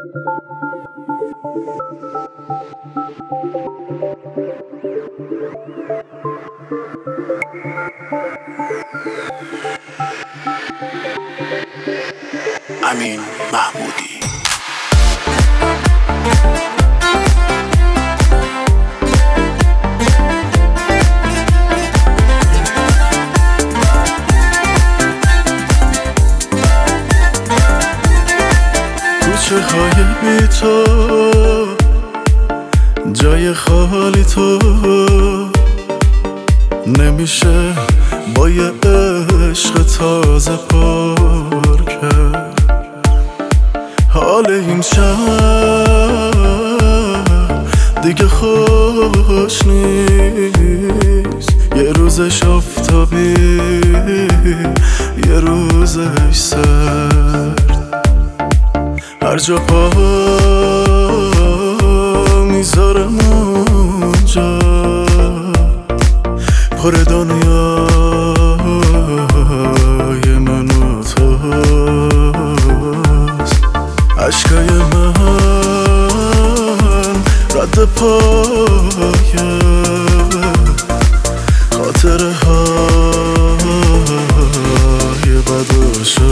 امین محمودی. کوچه های بی تو، جای خالی تو، نمیشه با یه عشق تازه پر کرد. حال این شهر دیگه خوش نیست، یه روزش آفتابی یه روزش سرد. هر جا پا میذارم اونجا پر دنیای من و توست. عشقای من رد پایه، خاطره های بد و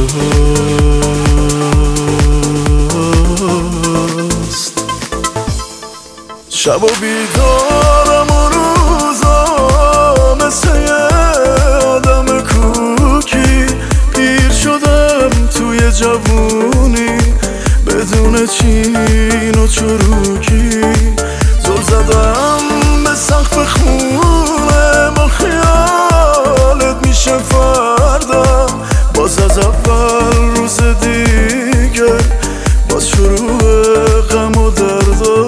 شست. شب و بیدارم و روزا مثل یه آدم کوکی، پیر شدم توی جوونی بدون چین و چروکی. زل زدم به سقف خونه، با خیالت میشه فردا، باز از اول روز دیگه، باز شروع غم و دردا.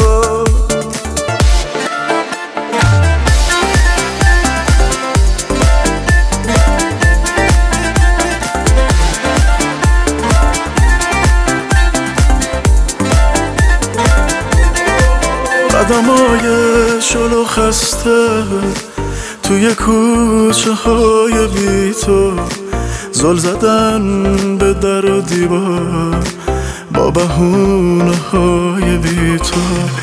قدمای شلو خسته توی کوچه های بی تو، زل زدن به در و دیوار با بهونه های بی تو.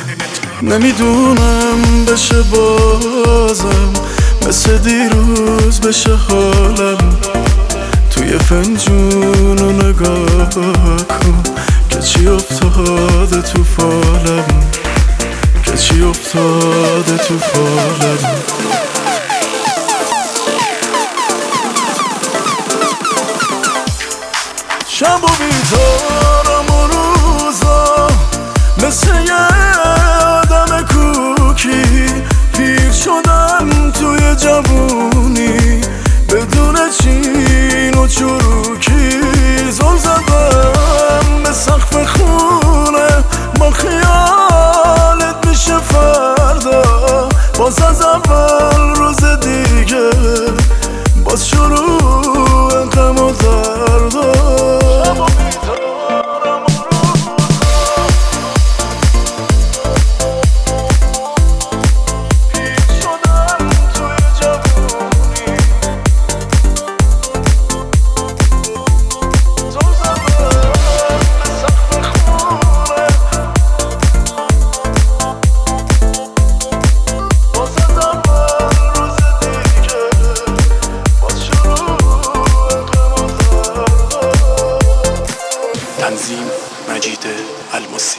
نمیدونم بشه بازم مثل دیروز بشه حالم، توی فنجون رو نگاه کن که چی افتاده تو فالم، که چی افتاده تو فالم. شب و بیدارم و روزا مثل یه آدم کوکی، پیر شدم توی جوونی بدون چین و چروکی. زل زدم به سقف خونه، با خیالت میشه فردا، باز از اول روز دیگه، باز شروع غم و دردا. تنظیم مجید الماسی.